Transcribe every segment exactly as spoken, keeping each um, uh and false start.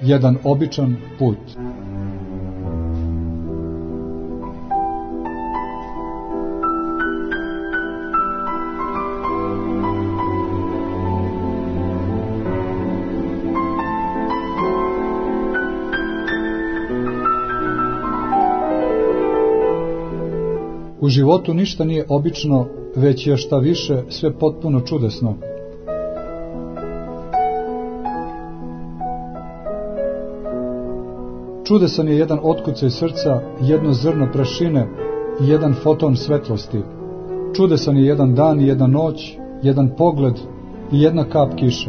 jedan običan put. U životu ništa nije obično, već je šta više sve potpuno čudesno. Čudesan je jedan otkucaj srca, jedno zrno prašine i jedan foton svetlosti. Čudesan je jedan dan i jedna noć, jedan pogled i jedna kap kiše.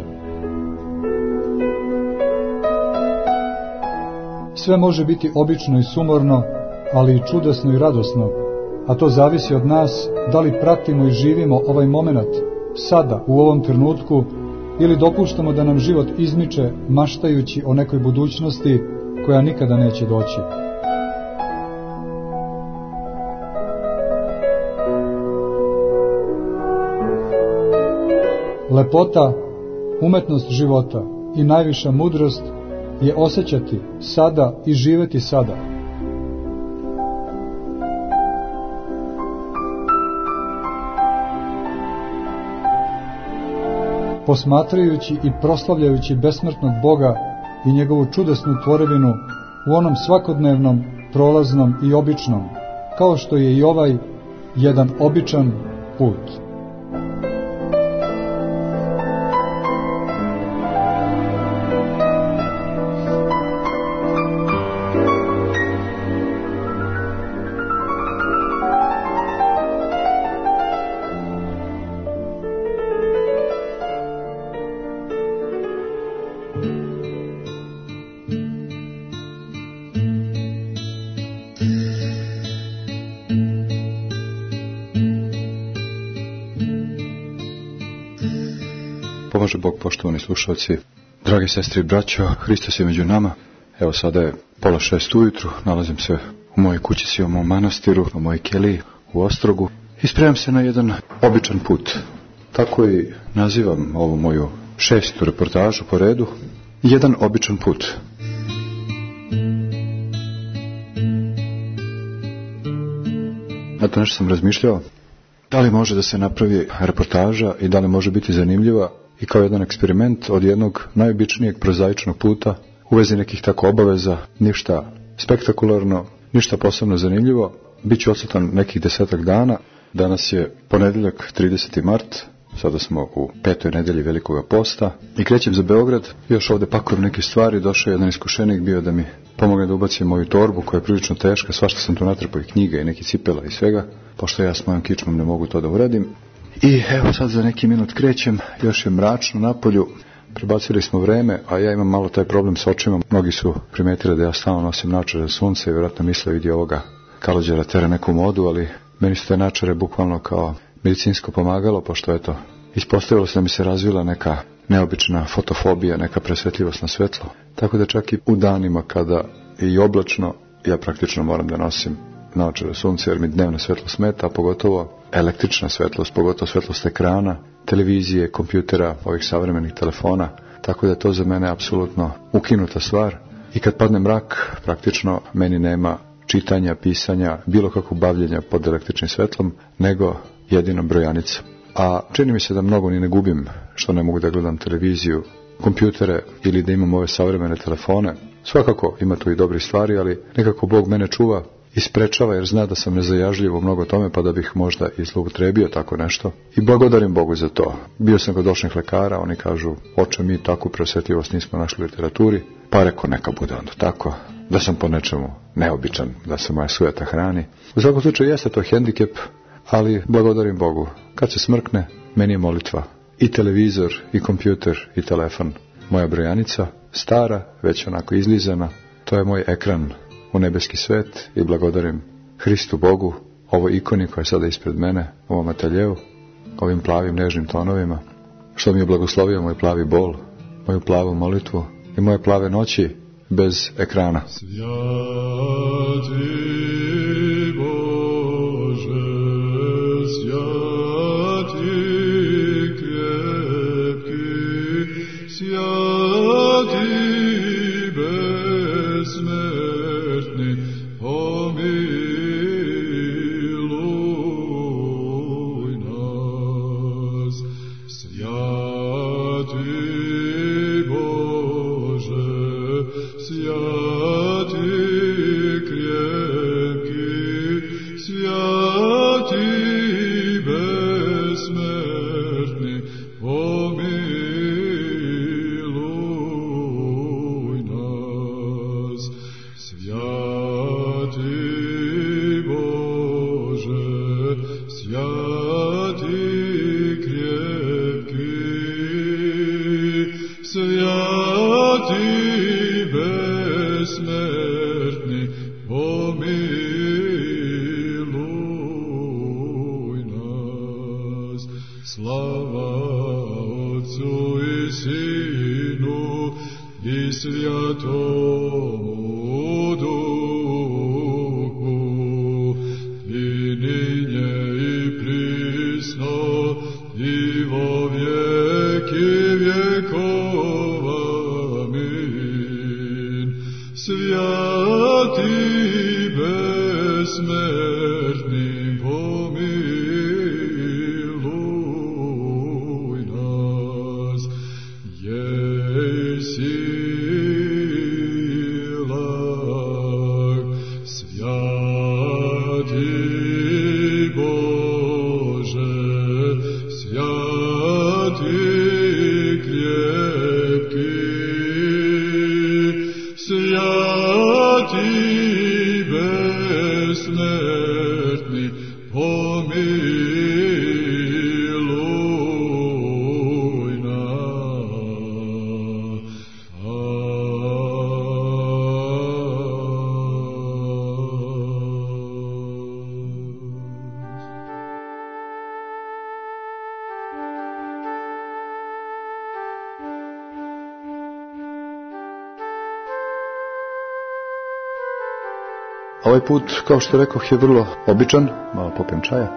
Sve može biti obično i sumorno, ali i čudesno i radosno, a to zavisi od nas da li pratimo i živimo ovaj momenat, sada, u ovom trenutku, ili dopuštamo da nam život izmiče maštajući o nekoj budućnosti koja nikada neće doći. Lepota, umetnost života i najviša mudrost je osjećati sada i živeti sada. Posmatrajući i proslavljajući besmrtnog Boga i njegovu čudesnu tvorevinu u onom svakodnevnom, prolaznom i običnom, kao što je i ovaj jedan običan put. Pomaže Bog, poštovani slušalci, dragi sestri i braćo, Hristos je među nama. Evo sada je pola šest ujutru, nalazim se u mojoj kućici, u mom manastiru, u mojoj keliji, u Ostrogu i spremam se na jedan običan put. Tako i nazivam ovu moju šestu reportažu po redu, jedan običan put. Na to nešto sam razmišljao, da li može da se napravi reportaža i da li može biti zanimljiva i kao jedan eksperiment od jednog najobičnijeg prozaičnog puta u vezi nekih tako obaveza, ništa spektakularno, ništa posebno zanimljivo. Biću odsutan nekih desetak dana. Danas je ponedjeljak, trideseti mart, sada smo u petoj nedelji Velikoga posta i krećem za Beograd. Još ovdje pakujem neke stvari, došao je jedan iskušenik bio da mi pomogne da ubacim moju torbu koja je prilično teška, svašta sam tu natrpao i knjiga i neki cipela i svega, pošto ja s mojom kičmom ne mogu to da uradim. I evo sad za neki minut krećem, još je mračno napolju, prebacili smo vreme, a ja imam malo taj problem s očima. Mnogi su primetili da ja stalno nosim naočare za sunce i vjerojatno misle vidi ovoga Kalođera tera neku modu, ali meni su te naočare bukvalno kao medicinsko pomagalo, pošto eto, ispostavilo se da mi se razvila neka neobična fotofobija, neka presvetljivost na svetlo. Tako da čak i u danima kada je i oblačno, ja praktično moram da nosim naočare sunce jer mi dnevno svetlo smeta, a pogotovo električna svetlost, pogotovo svetlost ekrana, televizije, kompjutera, ovih savremenih telefona, tako da je to za mene apsolutno ukinuta stvar. I kad padne mrak, praktično meni nema čitanja, pisanja, bilo kakvog bavljenja pod električnim svetlom, nego jedino brojanica. A čini mi se da mnogo ni ne gubim što ne mogu da gledam televiziju, kompjutere ili da imam ove savremene telefone. Svakako ima tu i dobri stvari, ali nekako Bog mene čuva i sprečava jer zna da sam nezajažljiv u mnogo tome, pa da bih možda i zloupotrebio tako nešto. I blagodarim Bogu za to. Bio sam kod očnih lekara, oni kažu, oče, mi takvu preosjetljivost nismo našli u literaturi, pa reko neka bude onda tako, da sam po nečemu neobičan, da se moja sujeta hrani. U svakom slučaju jeste to hendikep, ali blagodarim Bogu. Kad se smrkne, meni je molitva. I televizor, i kompjuter, i telefon. Moja brojanica, stara, već onako izlizana, to je moj ekran u nebeski svet i blagodarim Hristu Bogu, ovoj ikoni koja je sada ispred mene, u ovom ateljeu, ovim plavim nežnim tonovima, što mi je blagoslovio moj plavi bol, moju plavu molitvu i moje plave noći bez ekrana. Svjati Bože, svjati krepki, svjati bez Slava Otcu i Sinu i Svjatomu Duhu, i ninje i prisno i vo vjeki vjekova. Amin. Svjati besmrtni, pomiluj nas. Jej silak, svjati Bože, svjati krepki, svjati besmrtni, pomiluj nas. Ovaj put, kao što rekoh, je vrlo običan. Malo popijem čaja.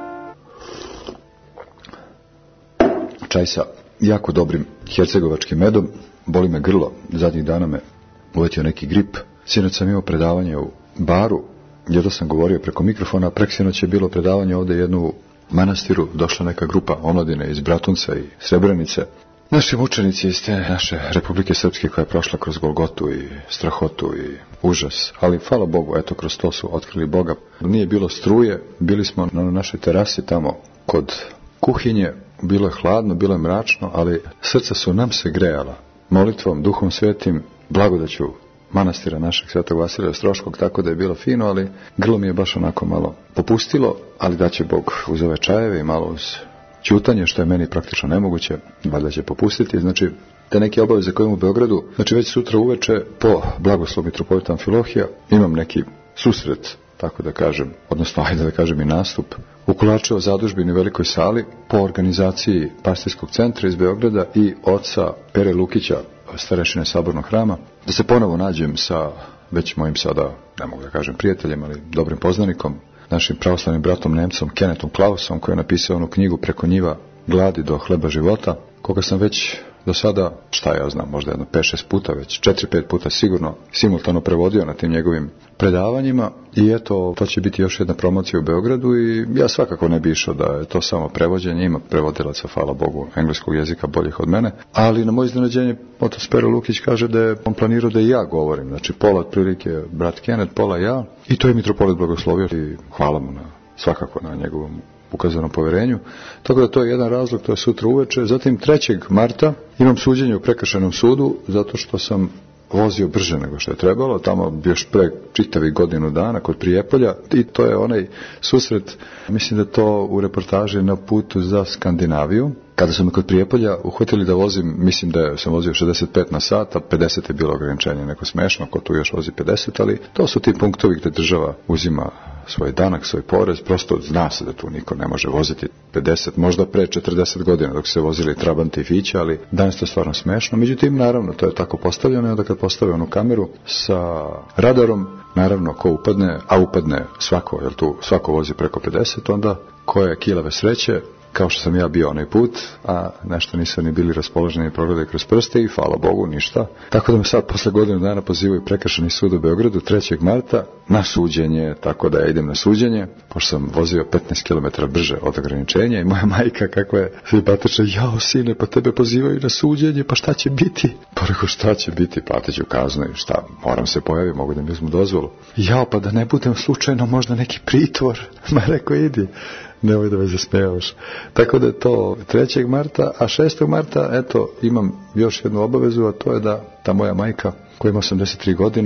Čaj sa jako dobrim hercegovačkim medom. Boli me grlo. Zadnjih dana me uvetio neki grip. Sinoć sam imao predavanje u baru. Jedno sam govorio preko mikrofona. A preksinoć je bilo predavanje ovdje jednu manastiru. Došla neka grupa omladine iz Bratunca i Srebrenice. Naši mučenici iz te naše Republike Srpske koja je prošla kroz Golgotu i strahotu i užas, ali hvala Bogu, eto, kroz to su otkrili Boga. Nije bilo struje, bili smo na našoj terasi tamo kod kuhinje, bilo je hladno, bilo je mračno, ali srca su nam se grejala molitvom, Duhom Svetim, blagodaću manastira našeg Svetog Vasilija Ostroškog, tako da je bilo fino, ali grlo mi je baš onako malo popustilo, ali da će Bog uz ove čajeve i malo uz ćutanje, što je meni praktično nemoguće, valjda će popustiti. Znači, te neke obaveze koje imam u Beogradu, znači već sutra uveče po blagoslov mitropolita Amfilohija imam neki susret, tako da kažem, odnosno ajde da kažem i nastup u Kulačevo zadužbini velikoj sali po organizaciji pastirskog centra iz Beograda i oca Pere Lukića, starešine Sabornog hrama, da se ponovo nađem sa već mojim sada, ne mogu da kažem prijateljem, ali dobrim poznanikom, našim pravoslavnim bratom Nemcom Kennethom Klausom, koji je napisao onu knjigu Preko njiva gladi do hleba života, koga sam već do sada, šta ja znam, možda jedno pet šest puta, već četiri pet puta sigurno simultano prevodio na tim njegovim predavanjima. I eto, to će biti još jedna promocija u Beogradu i ja svakako ne bi išao da je to samo prevođenje, ima prevodilaca, hvala Bogu, engleskog jezika boljih od mene, ali na moje iznenađenje otac Pero Lukić kaže da je on planirao da i ja govorim, znači pola otprilike brat Kenneth, pola ja, i to je mitropolit blagoslovio i hvala mu na, svakako na njegovom ukazanom poverenju. Tako da to je jedan razlog, to je sutra uveče. Zatim trećeg marta imam suđenje u prekršajnom sudu zato što sam vozio brže nego što je trebalo, tamo još pre čitavi godinu dana kod Prijepolja, i to je onaj susret, mislim da to u reportaži na putu za Skandinaviju, kada su me kod Prijepolja uhvatili da vozim, mislim da sam vozio šezdeset pet na sat, a pedeset je bilo ograničenje, neko smešno, ko tu još vozi pedeset, ali to su ti punktovi gde država uzima svoj danak, svoj porez, prosto zna se da tu niko ne može voziti pedeset, možda pre četrdeset godina dok se vozili Trabante i Fiće, ali danas to je stvarno smešno. Međutim, naravno, to je tako postavljeno, i onda kad postave onu kameru sa radarom, naravno, ko upadne, a upadne svako, jer tu svako vozi preko pedeset, onda koje kilave sreće, kao što sam ja bio onaj put, a nešto nisu ni bili raspoloženi i progledali kroz prste i hvala Bogu ništa. Tako da me sad posle godinu dana pozivaju prekršajni sud u Beogradu trećeg marta na suđenje, tako da ja idem na suđenje, pošto sam vozio petnaest kilometara brže od ograničenja i moja majka kakva je simpatična, jao sine, pa tebe pozivaju na suđenje, pa šta će biti? Pa rekao, šta će biti? Platit ću kaznu i šta, moram se pojaviti, mogu da mi uzmu dozvolu. Jao, pa da ne budem slučajno možda neki pritvor. Ma rekao, idi, nemoj da me zasmejavaš. Tako da je to trećeg marta, a šestog marta, eto, imam još jednu obavezu, a to je da ta moja majka, koja ima osamdeset tri godine,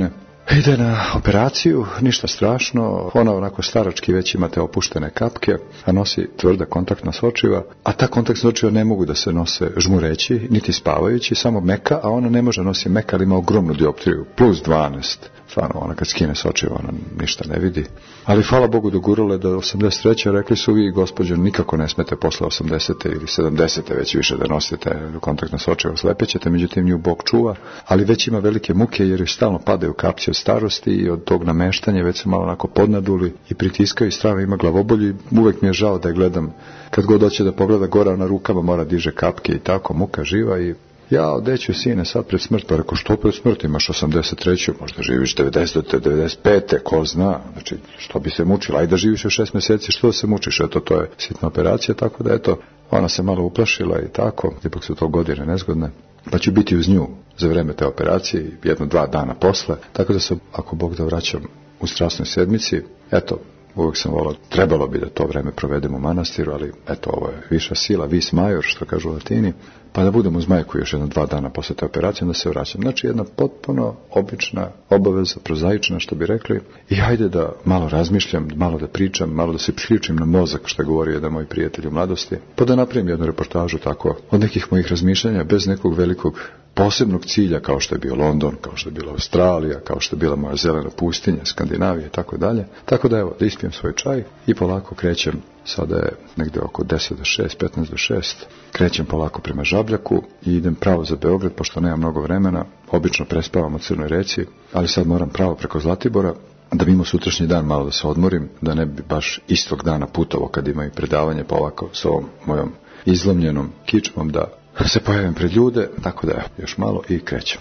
Ide na operaciju, ništa strašno, ona onako starački već imate opuštene kapke, a nosi tvrda kontaktna sočiva, a ta kontaktna sočiva ne mogu da se nose žmureći, niti spavajući, samo meka, a ona ne može nosi meka, ali ima ogromnu dioptriju, plus dvanaest. Stvarno, ona kad skine sočiva, ona ništa ne vidi. Ali hvala Bogu dogurale da osamdeset treće rekli su vi, gospođo, nikako ne smete posle osamdesete ili sedamdesete već više da nosite kontaktna sočiva, slepećete, međutim nju Bog čuva, ali već ima velike muke jer joj stalno padaju kapci od starosti i od tog nameštanja, već se malo onako podnaduli i pritiskaju i strava ima glavobolju. Uvek mi je žao da je gledam, kad god hoće da pogleda gore, na rukama mora diže kapke i tako, muka živa. I ja, odeću sine, sad pred smrt, pa rekao, što pred smrt, imaš osamdeset treće, možda živiš devedesete, devedeset pete, ko zna, znači, što bi se mučila, ajde da živiš još šest meseci, što da se mučiš, eto, to je sitna operacija, tako da, eto, ona se malo uplašila i tako, ipak su to godine nezgodne, pa ću biti uz nju za vreme te operacije, jedno, dva dana posle, tako da se, ako Bog da, vraćam u strasnoj sedmici, eto, uvek sam volao, trebalo bi da to vreme provedem u manastiru, ali eto, ovo je viša sila, vis major, što kažu u latini, pa da budem uz majku još jedno dva dana posle te operacije, da se vraćam. Znači, jedna potpuno obična obaveza, prozaična, što bi rekli, i hajde da malo razmišljam, malo da pričam, malo da se priključim na mozak, što je govorio jedan moj prijatelj u mladosti, pa da napravim jednu reportažu tako, od nekih mojih razmišljanja, bez nekog velikog posebnog cilja, kao što je bio London, kao što je bila Australija, kao što je bila moja zelena pustinja, Skandinavija i tako dalje. Tako da, evo, da ispijem svoj čaj i polako krećem, sada je negde oko deset do šest, petnaest do šest, krećem polako prema Žabljaku i idem pravo za Beograd, pošto nemam mnogo vremena, obično prespavam u Crnoj Reci, ali sad moram pravo preko Zlatibora, da bi imao sutrašnji dan malo da se odmorim, da ne bi baš istog dana putovao kad imaju predavanje, pa ovako s ovom mojom izlomljenom kičmom da se pojavim pred ljude, tako da još malo i krećem.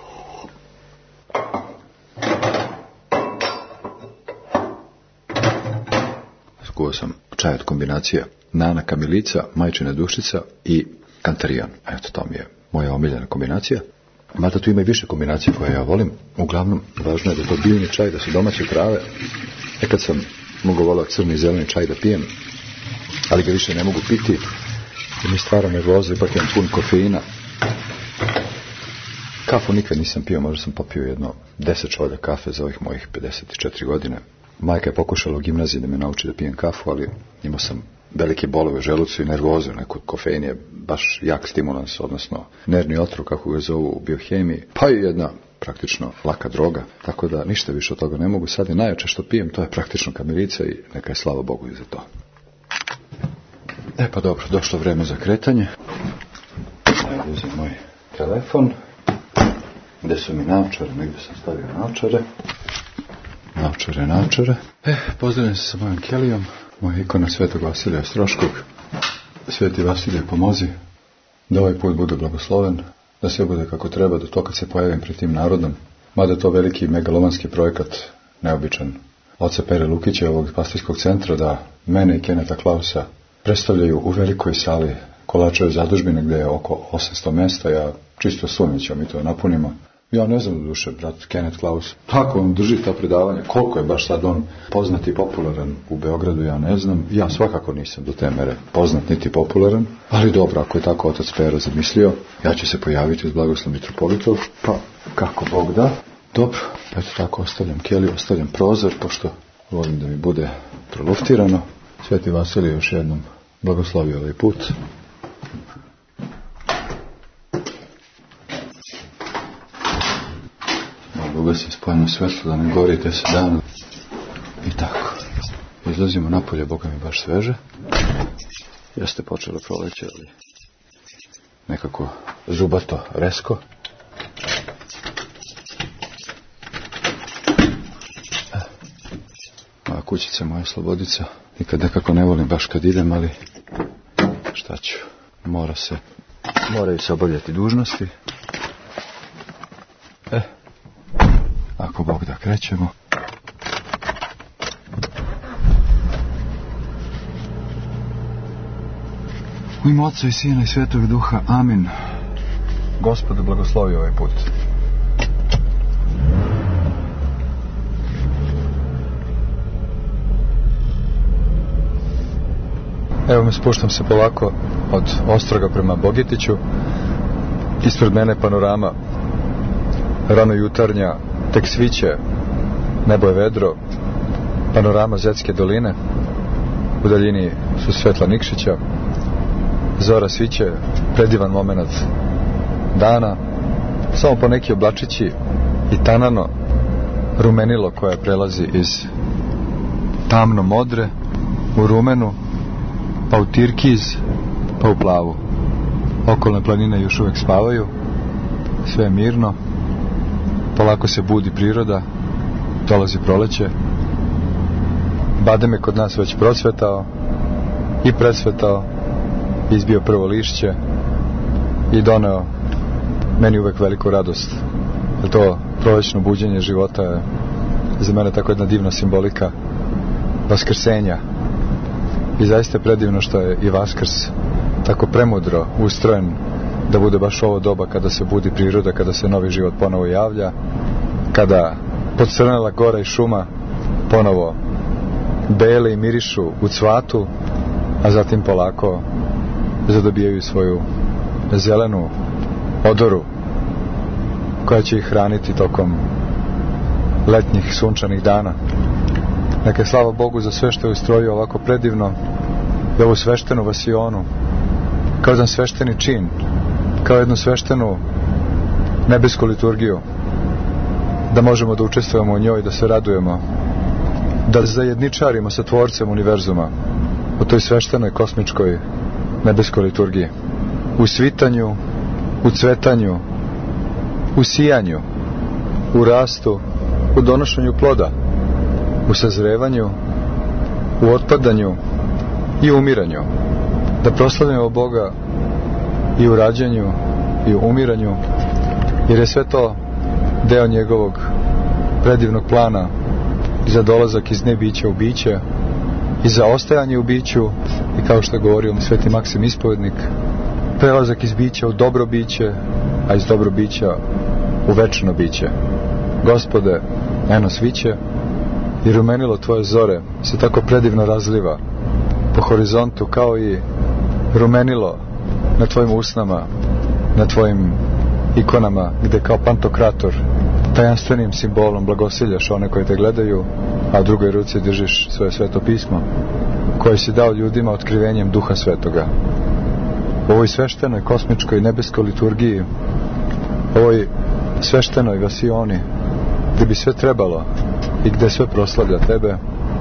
Skuo sam čaj od kombinacija Nana Kamilica, Majčina dušica i Kantarijan. Eto, to mi je moja omiljena kombinacija. Mada tu ima i više kombinacija koje ja volim. Uglavnom, važno je da to biljni čaj, da su domaće trave. Nekad sam mogu volao crni i zeleni čaj da pijem, ali ga više ne mogu piti. I mi stvara nervoza, ipak imam pun kofeina. Kafu nikad nisam pio, možda sam popio jedno deset šolja kafe za ovih mojih pedeset četiri godine. Majka je pokušala u gimnaziji da me nauči da pijem kafu, ali imao sam velike bolove u želucu i nervozu. Neko kofein je baš jak stimulans, odnosno nervni otrov, kako ga zovu u biohemiji, pa i jedna praktično laka droga, tako da ništa više od toga ne mogu. Sad je najjače što pijem, to je praktično kamilica i neka je slava Bogu i za to. E pa dobro, došlo vreme za kretanje. Ajde uzem moj telefon. Gde su mi naočare? Negdje sam stavio naočare. Naočare, naočare. E, pozdravljam se sa mojom kelijom. Moja ikona Svetog Vasilija Ostroškog. Sveti Vasilije, pomozi da ovaj put bude blagosloven, da sve bude kako treba, da to kad se pojavim pred tim narodom, mada je to veliki megalomanski projekat, neobičan, oca Pere Lukića, ovog pastirskog centra, da mene i Keneta Klausa predstavljaju u velikoj sali Kolačeve zadužbine, gde je oko osamsto mesta. Ja čisto sumnjićem, mi to napunimo. Ja ne znam do duše, brat Kenneth Klaus, tako on drži ta predavanja, koliko je baš sad on poznat i popularan u Beogradu, ja ne znam. Ja svakako nisam do te mere poznat niti popularan, ali dobro, ako je tako otac Pera zamislio, ja ću se pojaviti uz blagoslov mitropolitov, pa kako Bog da. Dobro, eto tako, ostavljam keliju, ostavljam prozor, pošto volim da mi bude proluftirano. Sveti Vasilij još jednom blagoslovio ovaj put. Ugasi spojeno svetlo da ne gori deset dana. I tako. Izlazimo napolje, Boga mi baš sveže. Jeste počelo proleće, ali nekako zubato, resko. E. Moja kućica, moja slobodica. Nikad nekako ne volim baš kad idem, ali šta ću. Mora se, moraju se obavljati dužnosti. E. Ako Bog da, krećemo. U ime Oca i Sina i Svetog Duha, amin. Gospod blagoslovi ovaj put. Evo me, spuštam se polako od Ostroga prema Bogetiću. Ispred mene panorama rano jutarnja tek sviće, nebo je vedro, panorama Zetske doline, u daljini su svetla Nikšića, zora sviće, predivan moment dana, samo po neki oblačići i tanano rumenilo koje prelazi iz tamno modre u rumenu, pa u tirkiz, pa u plavu. Okolne planine još uvek spavaju, sve je mirno, polako se budi priroda, dolazi proleće, badem je kod nas već procvetao i presvetao, izbio prvo lišće i doneo meni uvek veliku radost. Jer to prolećno buđenje života je za mene tako jedna divna simbolika vaskrsenja. I zaista je predivno što je i Vaskrs tako premudro ustrojen da bude baš ovo doba kada se budi priroda, kada se novi život ponovo javlja, kada podcrnela gora i šuma ponovo bele i mirišu u cvatu, a zatim polako zadobijaju svoju zelenu odoru koja će ih hraniti tokom letnjih sunčanih dana. Neka je slava Bogu za sve što je ustrojio ovako predivno i ovu sveštenu vasionu kao jedan svešteni čin, kao jednu sveštenu nebesku liturgiju, da možemo da učestvujemo u njoj, da se radujemo, da zajedničarimo sa Tvorcem univerzuma u toj sveštenoj kosmičkoj nebeskoj liturgiji, u svitanju, u cvetanju, u sijanju, u rastu, u donošenju ploda, u sazrevanju, u otpadanju i umiranju, da proslavimo Boga i u rađanju i u umiranju, jer je sve to deo njegovog predivnog plana i za dolazak iz nebića u biće i za ostajanje u biću i, kao što je govorio Sveti Maksim Ispovednik, prelazak iz bića u dobro biće, a iz dobro bića u večno biće. Gospode, eno sviće i rumenilo tvoje zore se tako predivno razliva po horizontu kao i rumenilo na tvojim usnama, na tvojim ikonama, gde kao pantokrator tajanstvenim simbolom blagosiljaš one koji te gledaju, a u drugoj ruci držiš svoje sveto pismo koje si dao ljudima otkrivenjem Duha Svetoga. U ovoj sveštenoj kosmičkoj nebeskoj liturgiji, ovoj sveštenoj vasioni, gde bi sve trebalo i gde sve proslavlja tebe,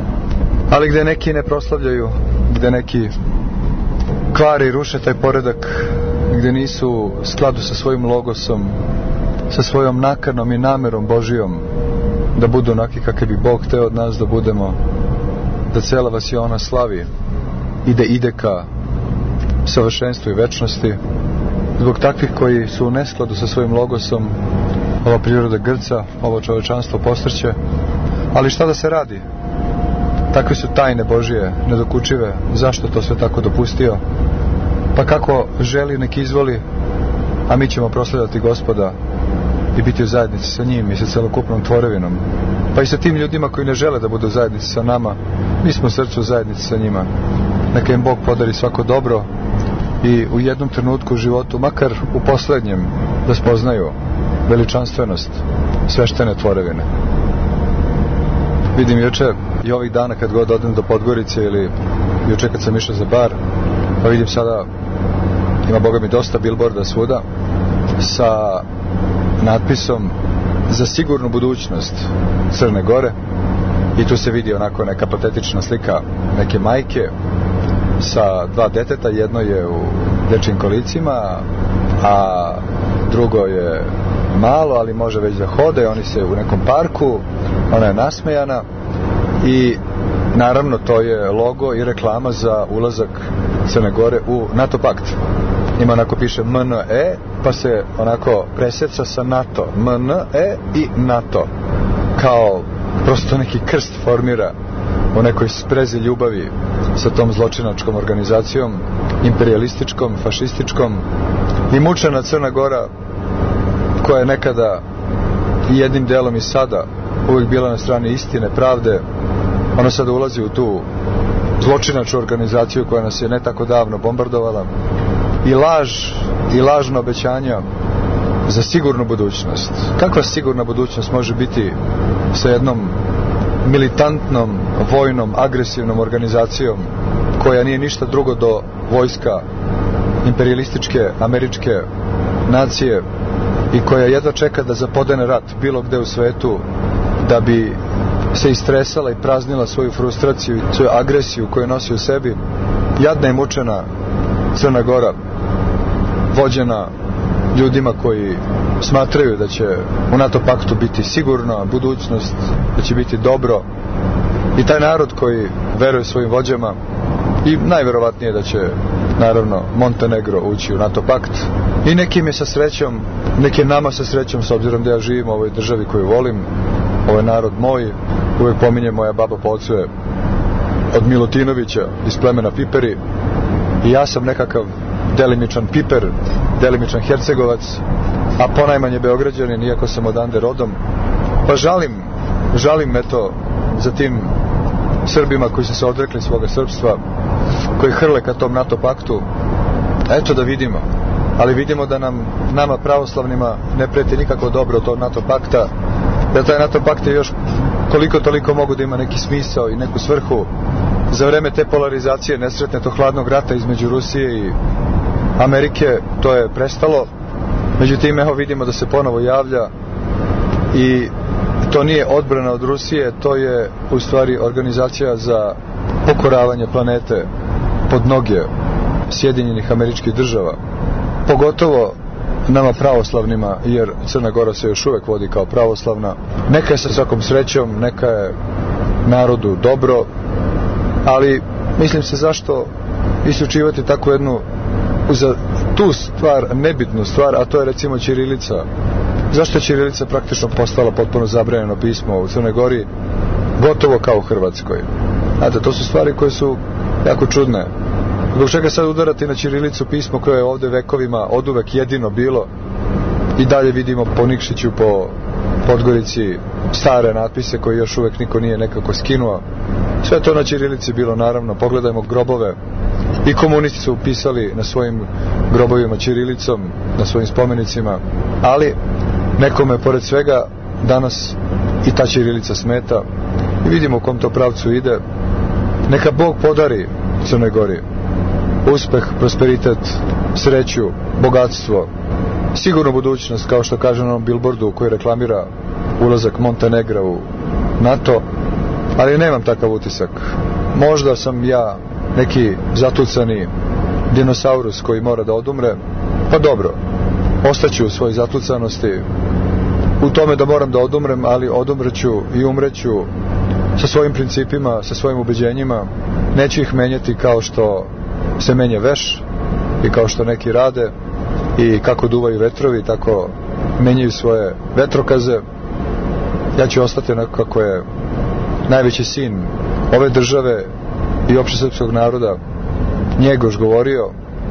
ali gde neki ne proslavljaju, gde neki kvare i ruše taj poredak, gde nisu u skladu sa svojim logosom, sa svojom nakanom i namerom Božijom da budu onaki kakve bi Bog hteo od nas da budemo, da cela vasiona slavi i da ide ka savršenstvu i večnosti. Zbog takvih koji su u neskladu sa svojim logosom, ova priroda grca, ovo čovečanstvo postrće, ali šta da se radi? Takve su tajne Božije, nedokučive. Zašto to sve tako dopustio? Pa kako želi, nek izvoli, a mi ćemo proslavljati Gospoda i biti u zajednici sa njim i sa celokupnom tvorevinom. Pa i sa tim ljudima koji ne žele da budu u zajednici sa nama, mi smo u srcu u zajednici sa njima. Neka im Bog podari svako dobro i u jednom trenutku u životu, makar u poslednjem, da spoznaju veličanstvenost sveštene tvorevine. Vidim juče i ovih dana kad god odem do Podgorice ili juče kad sam išao za bar, pa vidim sada ima Boga mi dosta bilborda svuda sa natpisom za sigurnu budućnost Crne Gore, i tu se vidi onako neka patetična slika neke majke sa dva deteta, jedno je u dečijim kolicima, a drugo je malo, ali može već da hode, oni se u nekom parku, ona je nasmejana i naravno to je logo i reklama za ulazak Crne Gore u NATO pakt. Ima onako piše M N E, pa se onako preseca sa NATO, M N E i NATO, kao prosto neki krst formira u nekoj sprezi ljubavi sa tom zločinačkom organizacijom, imperialističkom, fašističkom, i mučena Crna Gora, koja je nekada i jednim delom i sada uvijek bila na strani istine, pravde. Ona sada ulazi u tu zločinačku organizaciju koja nas je ne tako davno bombardovala, i laž i lažna obećanja za sigurnu budućnost. Kakva sigurna budućnost može biti sa jednom militantnom, vojnom, agresivnom organizacijom koja nije ništa drugo do vojska imperialističke američke nacije i koja jedva čeka da zapodene rat bilo gde u svetu da bi se istresala i praznila svoju frustraciju i svoju agresiju koju nosi u sebi. Jadna i mučena Crna Gora, vođena ljudima koji smatraju da će u NATO paktu biti sigurna budućnost, da će biti dobro, i taj narod koji veruje svojim vođama i najverovatnije da će naravno Montenegro ući u NATO pakt. I nekim je sa srećom, nekim nama sa srećom, s obzirom da ja živim u ovoj državi koju volim, ovaj narod moj, uvek pominje moja baba po ocu je od Milutinovića iz plemena Piperi i ja sam nekakav delimičan Piper, delimičan Hercegovac, a ponajmanje Beograđanin, iako sam odande rodom. Pa žalim, žalim eto za tim Srbima koji su se odrekli svoga srpstva, koji hrle ka tom NATO paktu. Eto da vidimo, ali vidimo da nam, nama pravoslavnima ne preti nikako dobro od tog NATO pakta, da taj NATO pakt je još koliko toliko mogu da ima neki smisao i neku svrhu. Za vreme te polarizacije nesretne, to hladnog rata između Rusije i Amerike, to je prestalo. Međutim, evo vidimo da se ponovo javlja i to nije odbrana od Rusije, to je u stvari organizacija za pokoravanje planete pod noge Sjedinjenih Američkih Država. Pogotovo nama pravoslavnima, jer Crna Gora se još uvek vodi kao pravoslavna. Neka je sa svakom srećom, neka je narodu dobro, ali mislim se zašto isključivati tako jednu za tu stvar, nebitnu stvar, a to je recimo ćirilica. Zašto je ćirilica praktično postala potpuno zabranjeno pismo u Crnoj Gori, gotovo kao u Hrvatskoj? Znate, to su stvari koje su jako čudne. Zbog čega sad udarati na ćirilicu pismo koje je ovde vekovima oduvek jedino bilo i dalje vidimo po Nikšiću, po Podgorici stare natpise koje još uvek niko nije nekako skinuo. Sve to na ćirilici bilo, naravno. Pogledajmo grobove. I komunisti su upisali na svojim grobovima ćirilicom, na svojim spomenicima, ali nekome pored svega danas i ta ćirilica smeta i vidimo u kom to pravcu ide. Neka Bog podari Crnoj Gori uspeh, prosperitet, sreću, bogatstvo, sigurnu budućnost, kao što kaže na onom billboardu koji reklamira ulazak Montenegra u NATO, ali nemam takav utisak. Možda sam ja neki zatucani dinosaurus koji mora da odumre, pa dobro, ostaću u svojoj zatucanosti, u tome da moram da odumrem, ali odumreću i umreću sa svojim principima, sa svojim ubeđenjima, neću ih menjati kao što se menja veš i kao što neki rade i kako duvaju vetrovi, tako menjaju svoje vetrokaze. Ja ću ostati onako kako je najveći sin ove države i opšte srpskog naroda Njegoš govorio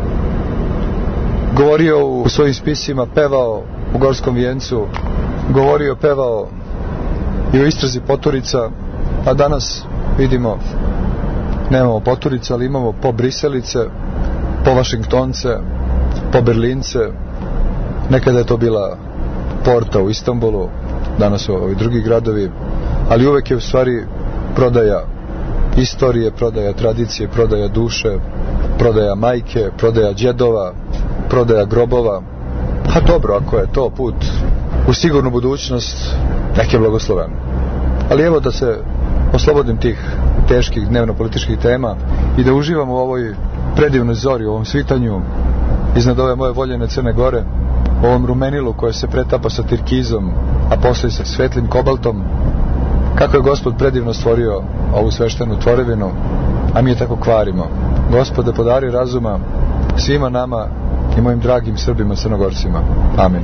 govorio u svojim spisima, pevao u Gorskom vijencu, govorio, pevao i u istrazi poturica, a danas vidimo nemamo poturica, ali imamo po Briselice, po Vašingtonce, po Berlince. Nekada je to bila Porta u Istanbulu, danas su ovi drugi gradovi, ali uvek je u stvari prodaja istorije, prodaja tradicije, prodaja duše, prodaja majke, prodaja džedova, prodaja grobova. Pa dobro, ako je to put u sigurnu budućnost, nek je blagosloven. Ali evo da se oslobodim tih teških dnevno-političkih tema i da uživam u ovoj predivnoj zori, u ovom svitanju iznad ove moje voljene Crne Gore, u ovom rumenilu koje se pretapa sa tirkizom, a posle sa svetlim kobaltom. Kako je Gospod predivno stvorio ovu sveštenu tvorevinu, a mi je tako kvarimo. Gospode, podari razuma svima nama i mojim dragim Srbima, Crnogorcima. Amin.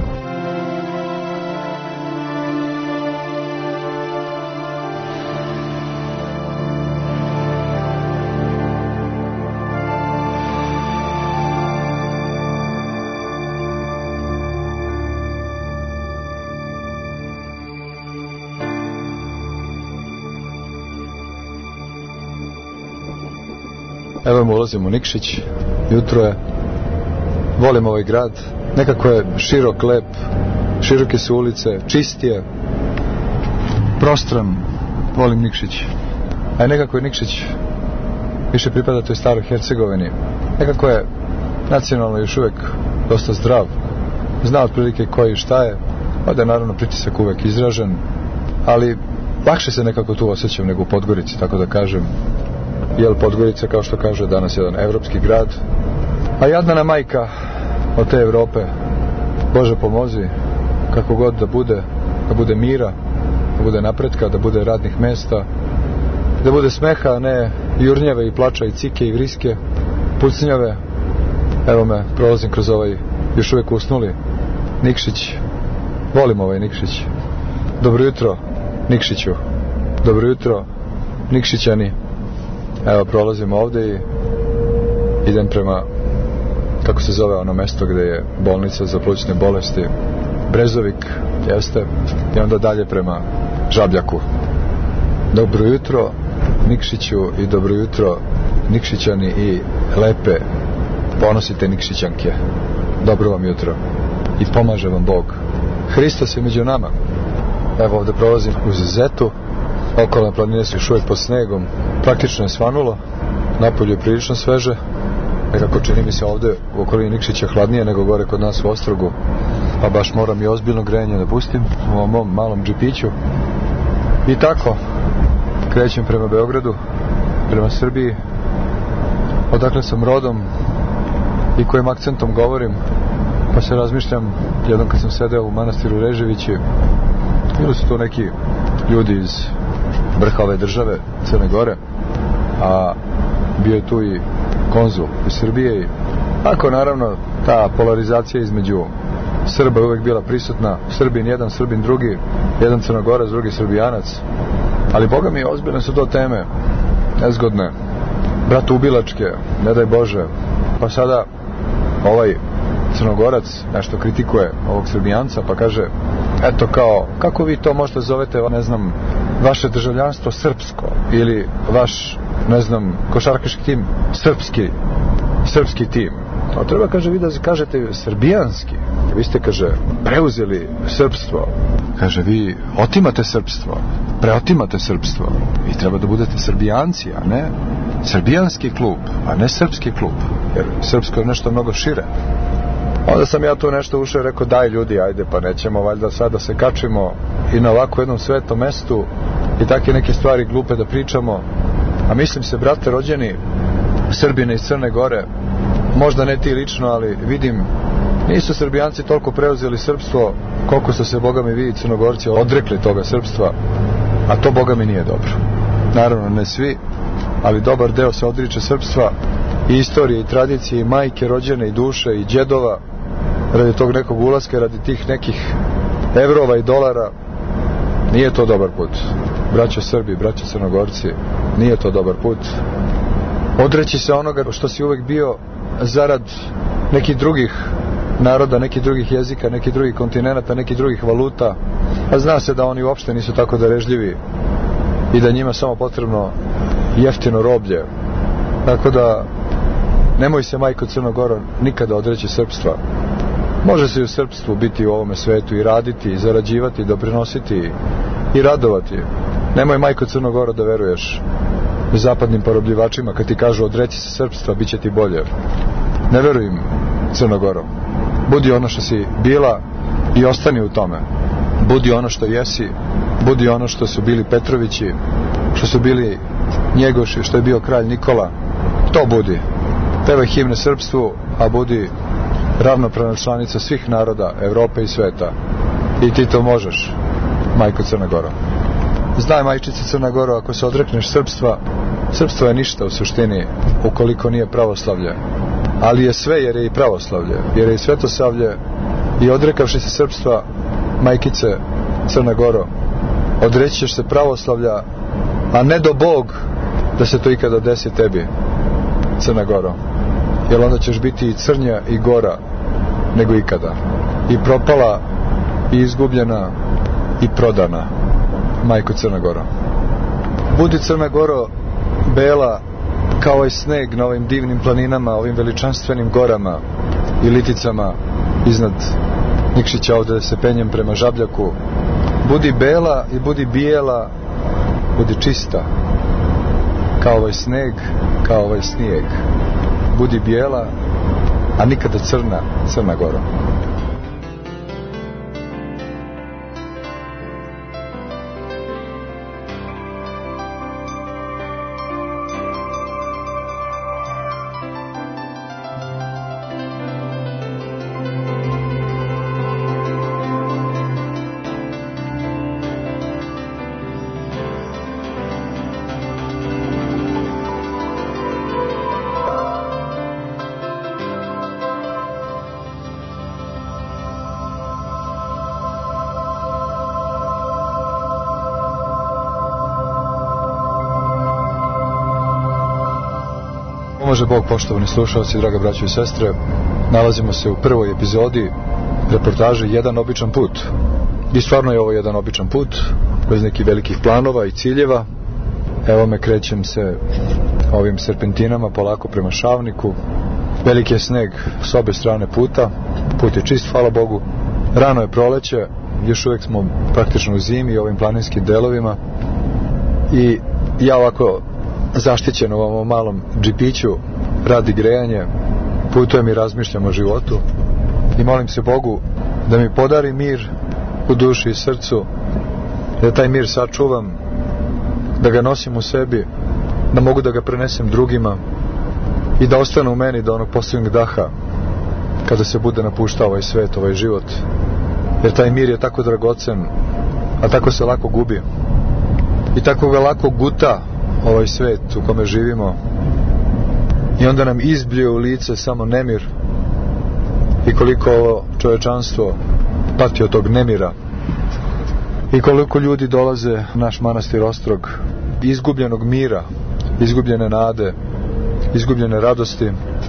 Evo mi ulazimo u Nikšić, jutro je, volim ovaj grad. Nekako je širok, lep, široke su ulice, čistije, prostran. Volim Nikšić. A nekako je Nikšić više pripada toj staroj Hercegovini. Nekako je nacionalno još uvek dosta zdrav. Zna otprilike koji šta je. Ovdje je naravno pritisak uvek izražen, ali lakše se nekako tu osjećam nego u Podgorici, tako da kažem. Jer Podgorica, kao što kaže, danas jedan evropski grad. A jadna nam majka od te Evrope. Bože pomozi, kako god da bude, da bude mira, da bude napretka, da bude radnih mesta, da bude smeha, a ne jurnjave i plača i cike i vriske, pucnjave. Evo me, prolazim kroz ovaj još uvijek usnuli Nikšić. Volim ovaj Nikšić. Dobro jutro, Nikšiću. Dobro jutro, Nikšićani. Evo, prolazim ovdje i idem prema, kako se zove ono mesto gdje je bolnica za plućne bolesti, Brezovik, jeste, i onda dalje prema Žabljaku. Dobro jutro, Nikšiću, i dobro jutro, Nikšićani i lepe, ponosite Nikšićanke. Dobro vam jutro i pomaže vam Bog. Hristos je među nama. Evo, ovdje prolazim uz Zetu. Okolne planine su još uvijek pod snegom. Praktično je svanulo. Napolju je prilično sveže. Nekako čini mi se ovdje u okolini Nikšića hladnije nego gore kod nas u Ostrogu. Pa baš moram i ozbiljno grenje da pustim u ovom mom malom džipiću. I tako krećem prema Beogradu, prema Srbiji, odakle sam rodom i kojim akcentom govorim. Pa se razmišljam, jednom kad sam sedeo u manastiru Reževići, bili su tu neki ljudi iz vrha ove države, Crne Gore, a bio je tu i konzul iz Srbije. I tako, naravno, ta polarizacija između Srba je uvijek bila prisutna. Srbin jedan, Srbin drugi, jedan Crnogorac, drugi Srbijanac. Ali boga mi, ozbiljne su to teme, nezgodne, bratoubilačke, ne daj Bože. Pa sada ovaj Crnogorac nešto kritikuje ovog Srbijanca, pa kaže, eto kao, kako vi to možete zovete, ne znam, vaše državljanstvo srpsko, ili vaš, ne znam, košarkaški tim srpski, srpski tim. To treba, kaže, vi da kažete srbijanski. Vi ste, kaže, preuzeli srpstvo. Kaže, vi otimate srpstvo, preotimate srpstvo. Vi treba da budete srbijanci, a ne srbijanski klub, a ne srpski klub. Jer srpsko je nešto mnogo šire. Onda sam ja tu nešto ušao i rekao, daj ljudi, ajde, pa nećemo valjda sad da se kačimo i na ovako jednom svetom mestu i takve neke stvari glupe da pričamo. A mislim se, brate rođeni, Srbine iz Crne Gore, možda ne ti lično, ali vidim, nisu Srbijanci toliko preuzeli srpstvo koliko su se, boga mi, vi Crnogorci odrekli toga srpstva, a to, boga mi, nije dobro. Naravno, ne svi, ali dobar deo se odriče srpstva i istorije i tradicije i majke rođene i duše i džedova radi tog nekog ulaska, radi tih nekih evrova i dolara. Nije to dobar put, braćo Srbi, braćo Crnogorci, nije to dobar put. Odreći se onoga što si uvek bio zarad nekih drugih naroda, nekih drugih jezika, nekih drugih kontinenata, nekih drugih valuta, a zna se da oni uopšte nisu tako darežljivi i da njima samo potrebno jeftino roblje. Tako da nemoj se, majko Crnogoro, nikada odreći srpstva. Može se i u srpstvu biti u ovome svetu i raditi, i zarađivati, i doprinositi i radovati. Nemoj, majko Crnogoro, da veruješ zapadnim porobljivačima kad ti kažu odreći se srpstva, bit će ti bolje. Ne verujem, Crnogoro. Budi ono što si bila i ostani u tome. Budi ono što jesi, budi ono što su bili Petrovići, što su bili Njegoši, što je bio kralj Nikola. To budi. Pevaj himne srpstvu, a budi ravnopravna članica svih naroda Evrope i sveta. I ti to možeš, majko Crnogoro. Znaj, majčice Crnogoro, ako se odrekneš srpstva, srpstvo je ništa u suštini ukoliko nije pravoslavlje. Ali je sve, jer je i pravoslavlje, jer je i svetosavlje. I odrekavši se srpstva, majkice Crnogoro, odreći ćeš se pravoslavlja, a ne do Bog da se to ikada desi tebi, Crnogoro. Jer onda ćeš biti i crnja i gora nego ikada. I propala, i izgubljena, i prodana, majko Crnogoro. Budi, Crnogoro, bela kao ovaj sneg na ovim divnim planinama, ovim veličanstvenim gorama, i liticama iznad Nikšića ovde se penjem prema Žabljaku. Budi bela i budi bijela, budi čista, kao ovaj sneg, kao ovaj snijeg. Budi bijela, a nikada crna, Crna Gora. Može Bog, poštovani slušalci, draga braćo i sestre, nalazimo se u prvoj epizodi reportaže Jedan običan put. I stvarno je ovo jedan običan put, bez nekih velikih planova i ciljeva. Evo me, krećem se ovim serpentinama polako prema Šavniku. Veliki je sneg s obe strane puta, put je čist, hvala Bogu. Rano je proleće, još uvijek smo praktično u zimi u ovim planinskim delovima. I ja ovako zaštićen u ovom malom džipiću radi grejanje, putujem i razmišljam o životu i molim se Bogu da mi podari mir u duši i srcu, da taj mir sačuvam, da ga nosim u sebi, da mogu da ga prenesem drugima i da ostane u meni do onog posljednjeg daha kada se bude napuštao ovaj svet, ovaj život, jer taj mir je tako dragocen, a tako se lako gubi i tako ga lako guta ovaj svet u kome živimo i onda nam izbije u lice samo nemir i koliko ovo čovečanstvo pati od tog nemira i koliko ljudi dolaze u naš manastir Ostrog izgubljenog mira, izgubljene nade, izgubljene radosti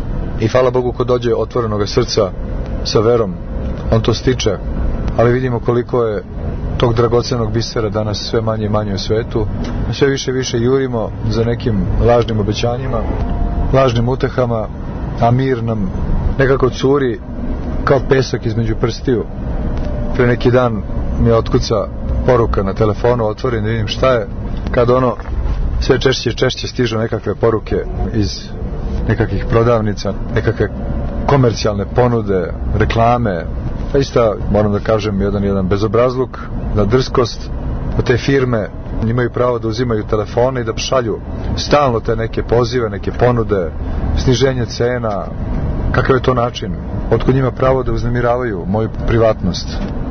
i hvala Bogu ko dođe otvorenog srca sa verom, on to stiče, ali vidimo koliko je tog dragocenog bisera danas sve manje i manje u svetu. Sve više i više jurimo za nekim lažnim obećanjima, lažnim utehama, a mir nam nekako curi kao pesak između prstiju. Pre neki dan mi otkuca poruka na telefonu, otvorim da vidim šta je, kad ono sve češće i češće stižu nekakve poruke iz nekakvih prodavnica, nekakve komercijalne ponude, reklame. Pa isto moram da kažem jedan jedan bezobrazluk, da drskost, da te firme imaju pravo da uzimaju telefone i da šalju stalno te neke pozive, neke ponude, sniženje cena. Kakav je to način? Otkud njima pravo da uznemiravaju moju privatnost?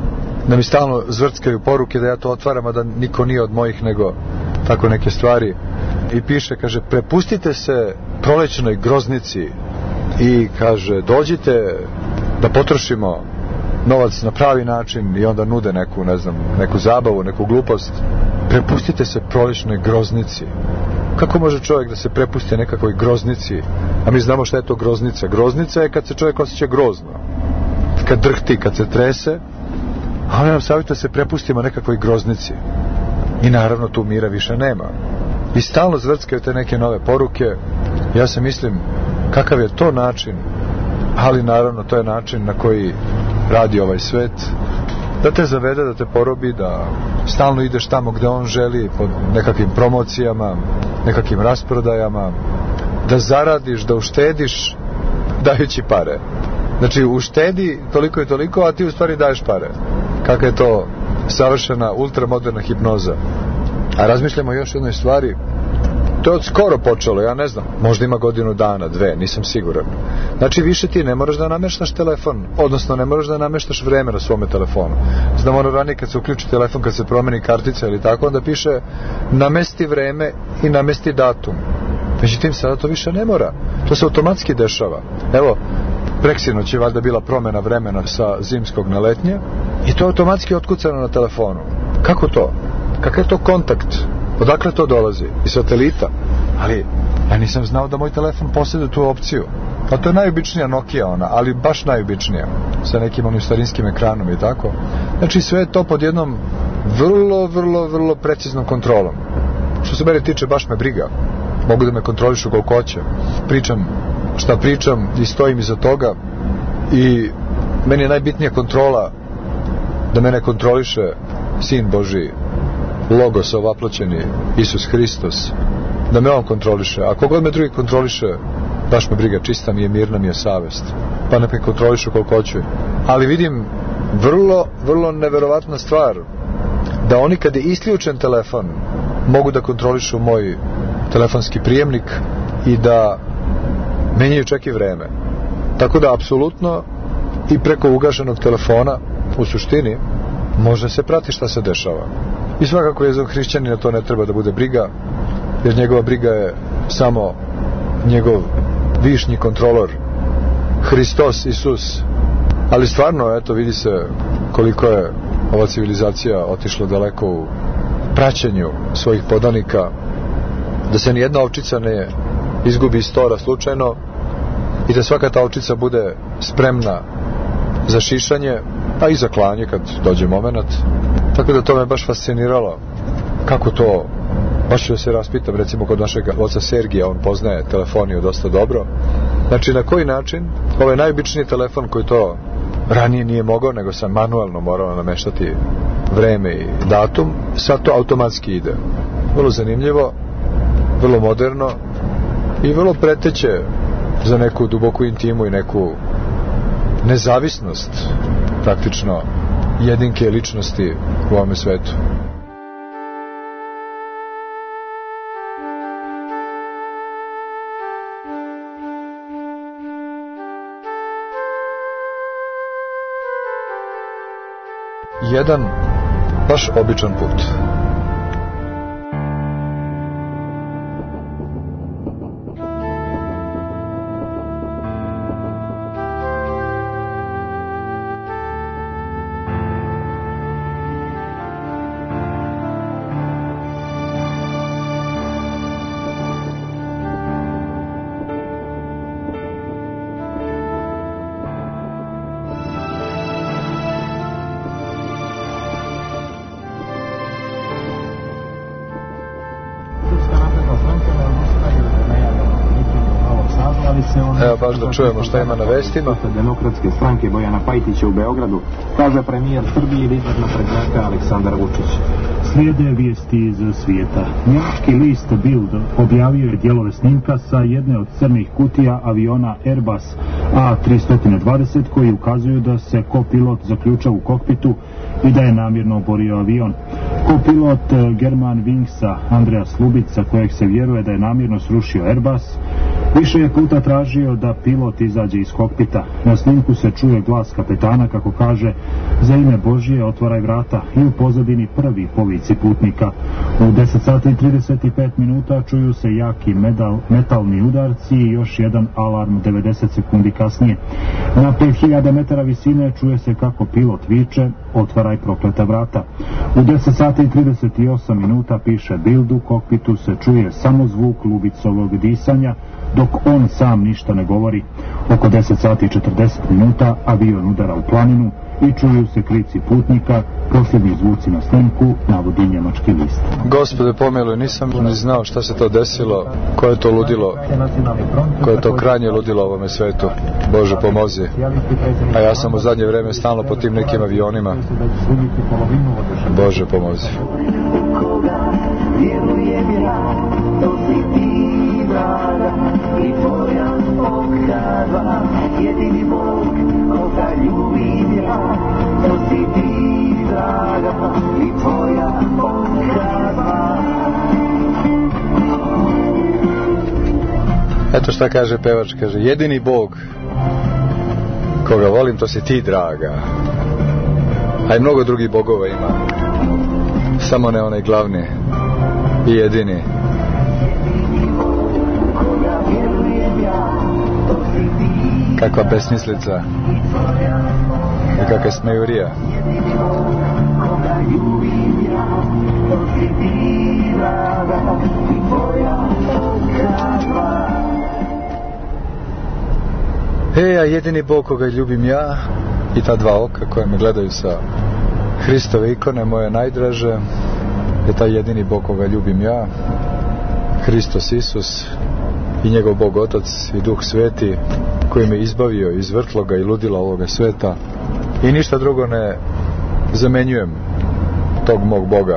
Da mi stalno zvrckaju poruke da ja to otvaram, a da niko nije od mojih, nego tako neke stvari. I piše, kaže, prepustite se prolećnoj groznici i kaže, dođite da potrošimo novac na pravi način i onda nude neku, ne znam, neku zabavu, neku glupost. Prepustite se prolećnoj groznici. Kako može čovjek da se prepusti nekakvoj groznici? A mi znamo šta je to groznica. Groznica je kad se čovjek osjeća grozno, kad drhti, kad se trese, a oni nam savjetuju da se prepustimo nekakvoj groznici. I naravno tu mira više nema. I stalno zvrckaju te neke nove poruke. Ja se mislim, kakav je to način, ali naravno to je način na koji radi ovaj svet, da te zavede, da te porobi, da stalno ideš tamo gde on želi, pod nekakvim promocijama, nekakvim rasprodajama, da zaradiš, da uštediš dajući pare. Znači uštedi toliko i toliko, a ti u stvari daješ pare. Kakva je to savršena ultramoderna hipnoza. A razmišljamo o još jednoj stvari. To je od skoro počelo, ja ne znam, možda ima godinu dana, dve, nisam siguran. Znači više ti ne moraš da nameštaš telefon, odnosno ne moraš da nameštaš vreme na svome telefonu. Znam ono ranije kad se uključi telefon, kad se promeni kartica ili tako, onda piše namesti vreme i namesti datum. Međutim, sada to više ne mora. To se automatski dešava. Evo, preksinoć je valjda bila promena vremena sa zimskog na letnje i to je automatski otkucano na telefonu. Kako to? Kakav je to kontakt? Odakle to dolazi? Iz satelita? Ali ja nisam znao da moj telefon posjeduje tu opciju. A to je najobičnija Nokia ona, ali baš najobičnija, sa nekim onim starinskim ekranom i tako. Znači sve je to pod jednom vrlo, vrlo, vrlo preciznom kontrolom. Što se mene tiče, baš me briga. Mogu da me kontrolišu koliko hoće. Pričam šta pričam i stojim iza toga. i meni je najbitnija kontrola, da mene kontroliše Sin Božiji, Logos ovaploćeni, Isus Hristos, da me on kontroliše. A kogod me drugi kontroliše, baš me briga, čista mi je, mirna mi je savest, pa nek me kontrolišu koliko hoću. Ali vidim vrlo, vrlo neverovatna stvar, da oni kad je isključen telefon mogu da kontrolišu moj telefonski prijemnik i da menjaju čak i vreme. Tako da apsolutno i preko ugašenog telefona u suštini može se prati šta se dešava. I svakako je za hrišćanina to ne treba da bude briga, jer njegova briga je samo njegov višnji kontrolor, Hristos, Isus. Ali stvarno, eto, vidi se koliko je ova civilizacija otišla daleko u praćenju svojih podanika, da se nijedna ovčica ne izgubi iz tora slučajno i da svaka ta ovčica bude spremna za šišanje, pa i za klanje kad dođe moment. Tako da to me baš fasciniralo. Kako to? Baš ću da se raspitam, recimo kod našeg oca Sergija, on poznaje telefoniju dosta dobro. Znači, na koji način ovaj najobičniji telefon koji to ranije nije mogao, nego sam manuelno morao nameštati vreme i datum, sad to automatski ide. Vrlo zanimljivo, vrlo moderno i vrlo preteće za neku duboku intimu i neku nezavisnost praktično jedinke ličnosti u ovome svetu. Jedan baš običan put. Evo baš da čujemo šta ima na vestima. Demokratske stranke Bojana Pajtića u Beogradu, kaže premijer Srbije i lider naprednjaka Aleksandar Vučić. Slijede vijesti iz svijeta. Njemački list Bild objavio je dijelove snimka sa jedne od crnih kutija aviona Airbus A tri dvadeset koji ukazuju da se kopilot zaključao u kokpitu i da je namjerno oborio avion. Kopilot German Wingsa Andreas Lubica, kojeg se vjeruje da je namjerno srušio Airbus, više je puta tražio da pilot izađe iz kokpita. Na snimku se čuje glas kapetana kako kaže: "Za ime Božje otvaraj vrata", i u pozadini prvi povici putnika. U deset sati i trideset pet minuta čuju se jaki metal, metalni udarci i još jedan alarm devedeset sekundi kasnije. Na pet hiljada metara visine čuje se kako pilot viče: "Otvaraj prokleta vrata". U deset sati i trideset osam minuta, piše Bild, u kokpitu se čuje samo zvuk Lubicovog disanja, dok on sam ništa ne govori. Oko deset sati i četrdeset minuta avion udara u planinu i čuju se krici putnika. Posljednji zvuci na snimku, navodi njemački list. Gospode pomiluj, nisam ni znao šta se to desilo, koje je to ludilo, koje je to krajnje ludilo u ovome svetu. Bože pomozi. A ja sam u zadnje vreme stalno po tim nekim avionima. Bože pomozi. I tvoja okrava, jedini Bog koga ljubim ja, to si ti draga, i tvoja okrava. Eto šta kaže pevač, kaže: jedini Bog koga volim, to si ti draga. A i mnogo drugih bogova ima, samo ne onaj glavni i jedini. Kakva besmislica i kakva smejurija. E, a jedini Bog koga ljubim ja i ta dva oka koje me gledaju sa Hristove ikone, moje najdraže, je taj jedini Bog koga ljubim ja, Hristos Isus, i njegov Bog Otac i Duh Sveti koji me izbavio iz vrtloga i ludila ovoga sveta i ništa drugo ne zamenjujem tog mog Boga,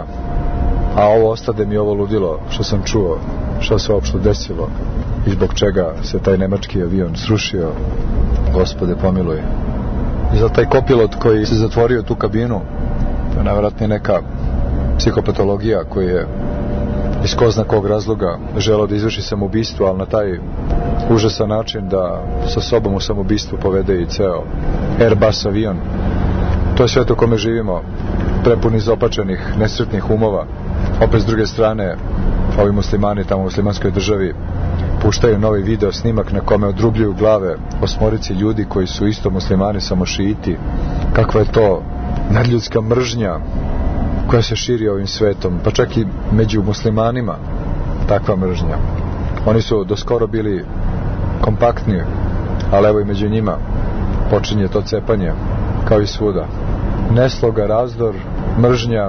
a ovo ostade mi ovo ludilo što sam čuo, što se uopšte desilo i zbog čega se taj nemački avion srušio. Gospode pomiluj. I za taj kopilot koji se zatvorio tu kabinu, to je najvjerojatnije neka psihopatologija koji je iz ko zna kog razloga želeo da izvrši samoubistvo, ali na taj užasan način da sa sobom u samoubistvo povede i ceo Airbus avion. To je svet u kome živimo, prepun izopačenih, nesretnih umova. Opet s druge strane, ovi muslimani tamo u muslimanskoj državi puštaju novi video snimak na kome odrubljuju glave osmorici ljudi koji su isto muslimani, samo šiiti. Kakva je to nadljudska mržnja koja se širi ovim svetom, pa čak i među muslimanima takva mržnja. Oni su doskoro bili kompaktni, ali evo i među njima počinje to cepanje kao i svuda. Nesloga, razdor, mržnja.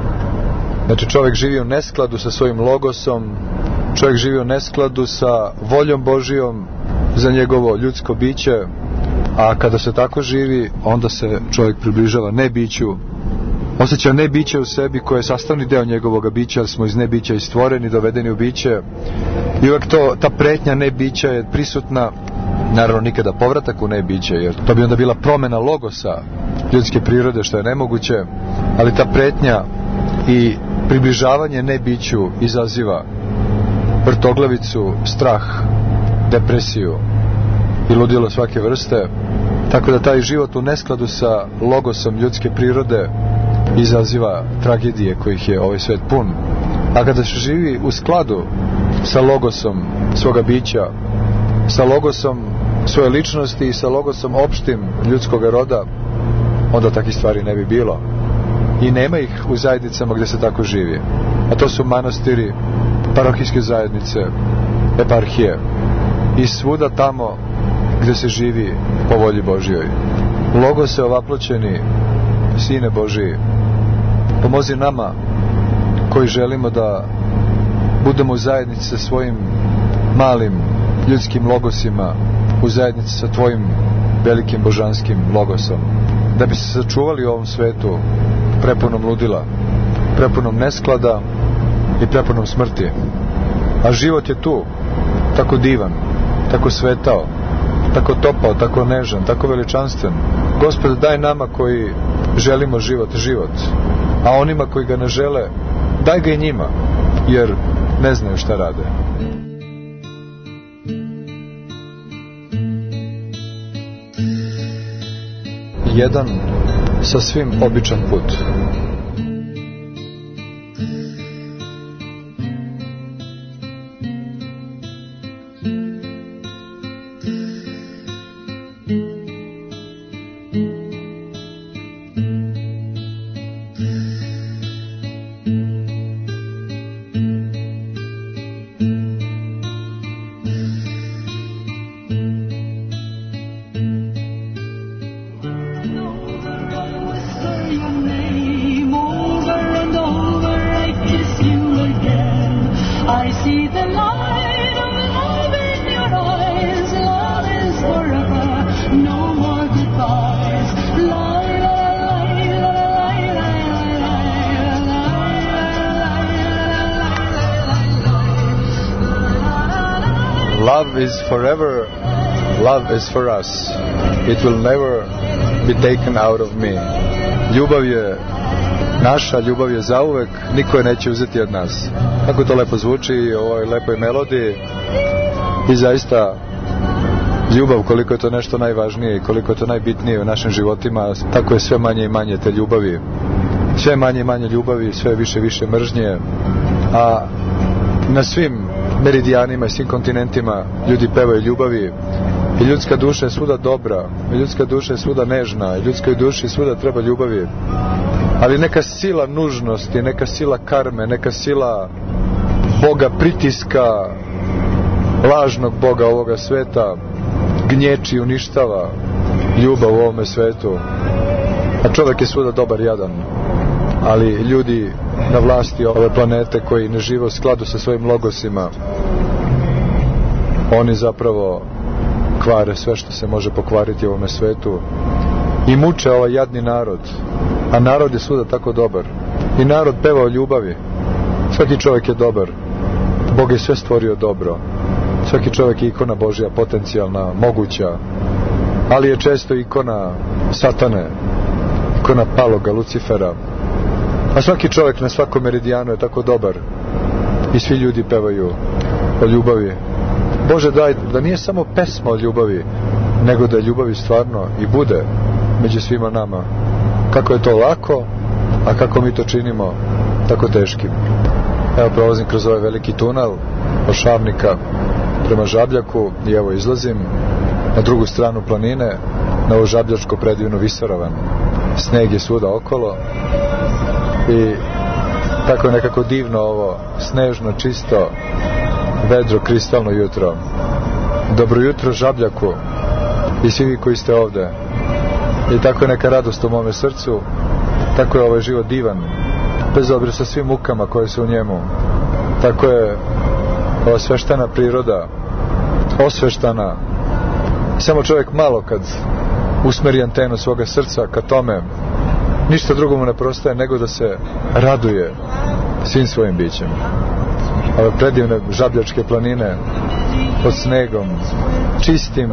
Znači čovjek živi u neskladu sa svojim logosom, čovjek živi u neskladu sa voljom Božijom za njegovo ljudsko biće, a kada se tako živi, onda se čovjek približava nebiću, osjeća nebiće u sebi koje je sastavni deo njegovog bića, jer smo iz nebića i stvoreni, dovedeni u biće, i uvek to, ta pretnja nebića je prisutna, naravno nikada povratak u nebiće, jer to bi onda bila promjena logosa ljudske prirode, što je nemoguće, ali ta pretnja i približavanje nebiću izaziva vrtoglavicu, strah, depresiju i ludilo svake vrste, tako da taj život u neskladu sa logosom ljudske prirode izaziva tragedije kojih je ovaj svet pun. A kada se živi u skladu sa logosom svoga bića, sa logosom svoje ličnosti i sa logosom opštim ljudskog roda, onda takih stvari ne bi bilo. I nema ih u zajednicama gdje se tako živi. A to su manastiri, parohijske zajednice, eparhije i svuda tamo gdje se živi po volji Božjoj. Logose ovaploćeni, Sine Božiji, pomozi nama koji želimo da budemo u zajednici sa svojim malim ljudskim logosima, u zajednici sa tvojim velikim božanskim logosom, da bi se sačuvali u ovom svetu prepunom ludila, prepunom nesklada i prepunom smrti. A život je tu, tako divan, tako svetao, tako topao, tako nežan, tako veličanstven. Gospode, daj nama koji želimo život, život, a onima koji ga ne žele, daj ga i njima, jer ne znaju šta rade. Jedan sasvim običan put. Love is forever, love is for us. It will never be taken out of me. Ljubav je naša, ljubav je zauvek, niko je neće uzeti od nas. Kako to lepo zvuči u ovoj lepoj melodiji. I zaista ljubav, koliko je to nešto najvažnije i koliko je to najbitnije u našim životima, tako je sve manje i manje te ljubavi. Sve manje i manje ljubavi, sve više i više mržnje. A na svim meridijanima i svim kontinentima ljudi pevaju ljubavi i ljudska duša je svuda dobra, i ljudska duša je svuda nežna, i ljudskoj duši svuda treba ljubavi, ali neka sila nužnosti, neka sila karme, neka sila Boga pritiska, lažnog Boga ovoga sveta gnječi i uništava ljubav u ovome svetu, a čovjek je svuda dobar, jadan, ali ljudi na vlasti ove planete koji ne žive u skladu sa svojim logosima Oni zapravo kvare sve što se može pokvariti u ovome svetu i muče ovaj jadni narod. A narod je svuda tako dobar. I narod peva o ljubavi. Svaki čovjek je dobar. Bog je sve stvorio dobro. Svaki čovjek je ikona Božja, potencijalna, moguća, ali je često ikona Satane, ikona paloga, Lucifera. A svaki čovjek na svakom meridijanu je tako dobar i svi ljudi pevaju o ljubavi. Bože, daj da nije samo pesma o ljubavi, nego da ljubavi stvarno i bude među svima nama. Kako je to lako, a kako mi to činimo tako teškim. Evo, prolazim kroz ovaj veliki tunel od Šavnika prema Žabljaku i evo izlazim na drugu stranu planine, na ovu žabljačko predivnu visoravan. Sneg je svuda okolo i tako je nekako divno ovo snežno, čisto, vedro, kristalno jutro. Dobro jutro Žabljaku i svi vi koji ste ovde. I tako je neka radost u mome srcu, tako je ovaj život divan, bez obzira sa svim mukama koje su u njemu. Tako je ova sveštana priroda, osveštana. Samo čovjek malo kad usmeri antenu svoga srca ka tome, ništa drugo mu ne prostaje nego da se raduje svim svojim bićem. Ove predivne žabljačke planine pod snegom, čistim,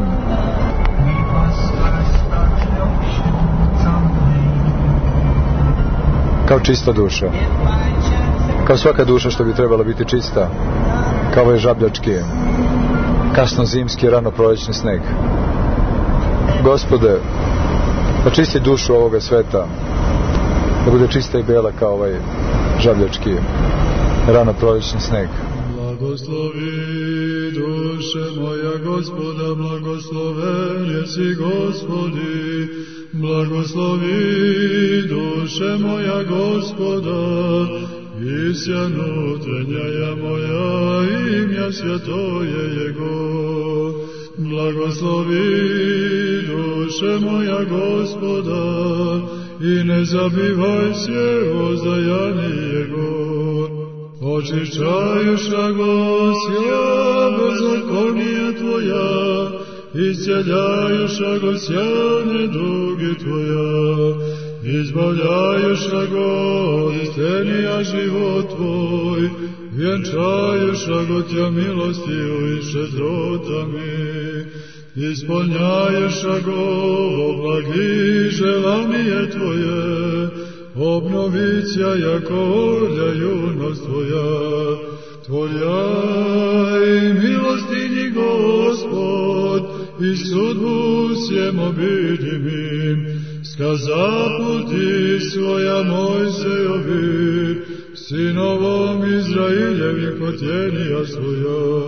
kao čista duša, kao svaka duša što bi trebala biti čista, kao ovaj žabljački kasno zimski, rano prolećni sneg. Gospode, očisti dušu ovoga sveta da bude čista i bela kao ovaj žabljački rano prolećni sneg. Blagoslovi duše moja Gospoda, blagosloven jesi Gospodi, blagoslovi duše moja Gospoda, i sjanutenja ja moja, imja svjatoje Jego. Blagoslovi duše moja Gospoda, i ne zabivaj se ozdajanje Jego. Očišćajuša Gosja bezakonija Tvoja, isceljajuša Gosjane dugi Tvoja, izbavljajuša God istenija život Tvoj, vjenčajuša God Tja milostiju i šetrotami, ispunjajuša God blagi želanije Tvoje, obnovića jako orlja junost Tvoja, Tvoja i milostinji Gospod, i sudbu sjem obidimim, skaza puti svoja Mojsejovi, sinovom Izrailjevi kotjenija svoja.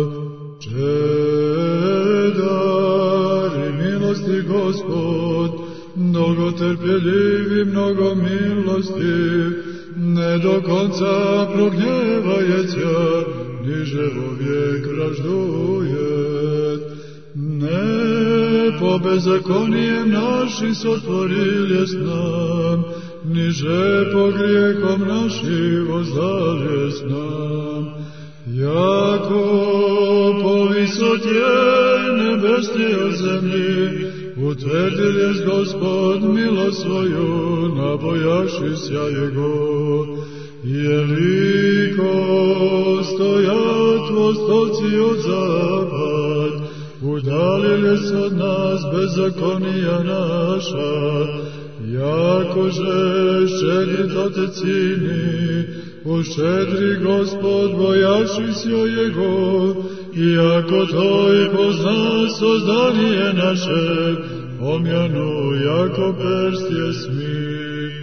Čedar i milosti Gospod, mnogo trpjeljivi, mnogo milosti, ne do konca prognjevajeća, niže vovijek vražduje. Ne po bezakonijem naši sotvorili s nam, niže po grijehom naši vozdali s nam. Jako po visotje nebesnije o zemlji, utvrdil je Gospod milost svoju, nabojaši sja Jego. Jeliko stojat vostoci od zapad, udalili se od nas bezakonija naša, jakože ščedri to te cini, uščedri Gospod bojaši sjo Jego, iako to i pozna sozdanije naše, omjanu jako perstje smi.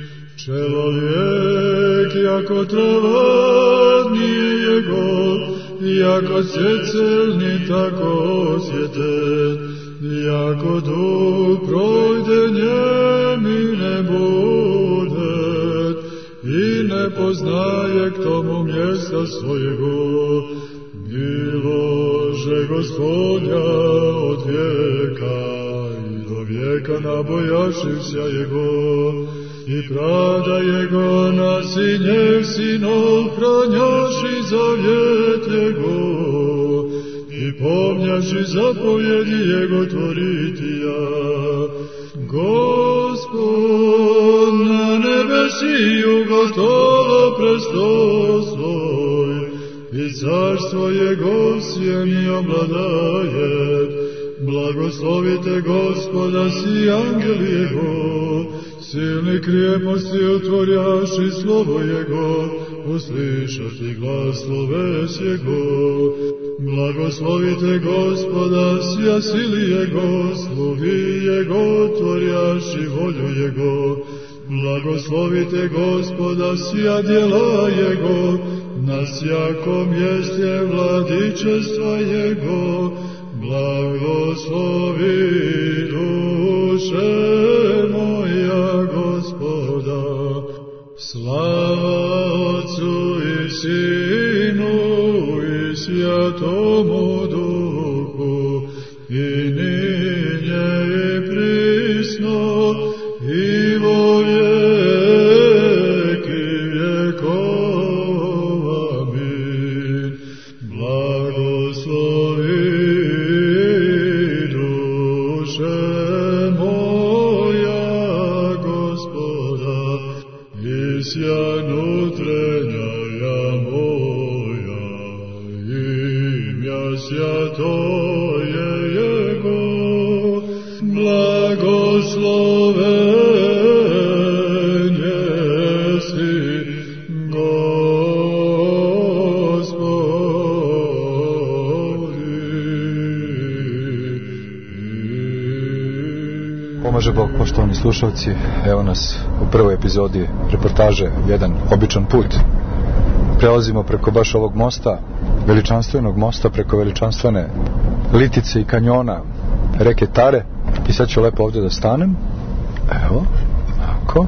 Čelovjek jako trava nije Jego, jako sjecelni tako sjetet, jako duh projde njemi ne bude, i ne poznaje k tomu mjesta svojego. Milože Gospodja od vijeka i do vijeka nabojašivся Jego, i pravda Jego na sinjeh sinov hranjaši zavjet Jego, i pomnjaši zapovjedi Jego tvoritija. Gospod na nebesiju gotovo prestol svoj, i carstvo Jego sjeni obladaje. Blagoslovite Gospoda si angeli Jego, silni krijeposti otvorjaši slovo Jego, uslišati glas sloves Jego. Blagoslovite Gospoda sija sili Jego, slugi Jego otvorjaši volju Jego. Blagoslovite Gospoda sija djela Jego, na sjakom mjeste vladičestva Jego. Blagoslovi duše moja Gospoda, slava Otcu i Sinu i Svjatomu Duhu, i ninje i prisno i vo vijeki vjekova. Amin. Blagoslovi sja nutrenja moja, imja svjatoje Jego, blagosloven jesi Gospodi. Pomaže Bog, poštovani slušalci, evo nas u prvoj epizodi reportaže Jedan običan put. Prelazimo preko baš ovog mosta, veličanstvenog mosta, preko veličanstvene litice i kanjona reke Tare, i sad ću lepo ovdje da stanem, evo, ovako,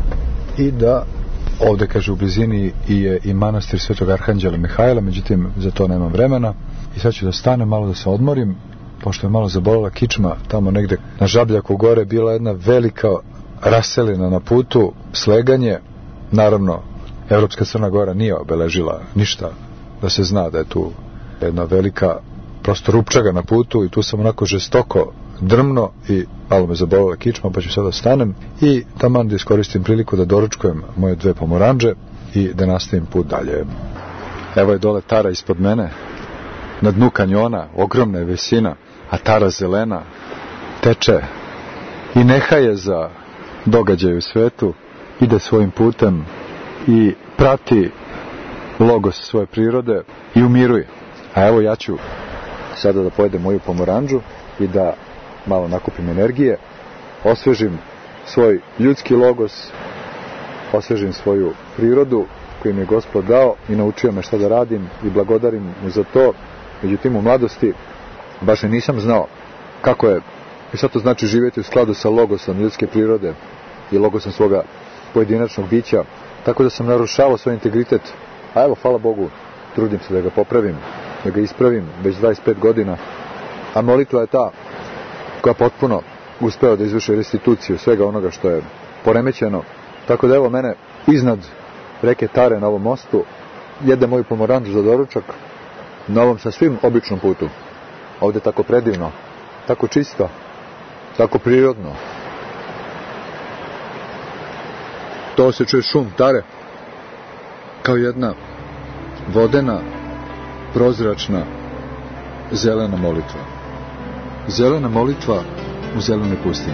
i da ovdje, kaže, u blizini je i manastir Svetog Arhanđela Mihajla, međutim za to nemam vremena, i sad ću da stanem malo da se odmorim, pošto je malo zabolela kičma. Tamo negde na Žabljaku gore bila jedna velika raselina na putu, sleganje. Naravno, Evropska Crna Gora nije obeležila ništa da se zna da je tu jedna velika prosto rupčaga na putu, i tu sam onako žestoko drmno i malo me zabolela kičma, pa ću sada stanem i taman da iskoristim priliku da doručkujem moje dve pomoranđe i da nastavim put dalje. Evo je dole Tara ispod mene, na dnu kanjona, ogromna je visina, a Tara zelena, teče i neha je za događaj u svetu, ide svojim putem i prati logos svoje prirode i umiruje. A evo ja ću sada da pojedem moju pomoranđu i da malo nakupim energije, osvežim svoj ljudski logos, osvežim svoju prirodu koju mi je Gospod dao i naučio me šta da radim i blagodarim mu za to. Međutim, u mladosti baš i nisam znao kako je i šta to znači živjeti u skladu sa logosom ljudske prirode i logosom svoga pojedinačnog bića, tako da sam narušavao svoj integritet, a evo, hvala Bogu, trudim se da ga popravim, da ga ispravim već dvadeset pet godina, a molitva je ta koja potpuno uspeo da izvrši restituciju svega onoga što je poremećeno. Tako da evo mene iznad reke Tare na ovom mostu, jede moju pomoranđu za doručak na ovom sasvim običnom putu. Ovdje tako predivno, tako čisto, tako prirodno. To se čuje šum Tare, kao jedna vodena, prozračna, zelena molitva. Zelena molitva u zelenoj pustinji.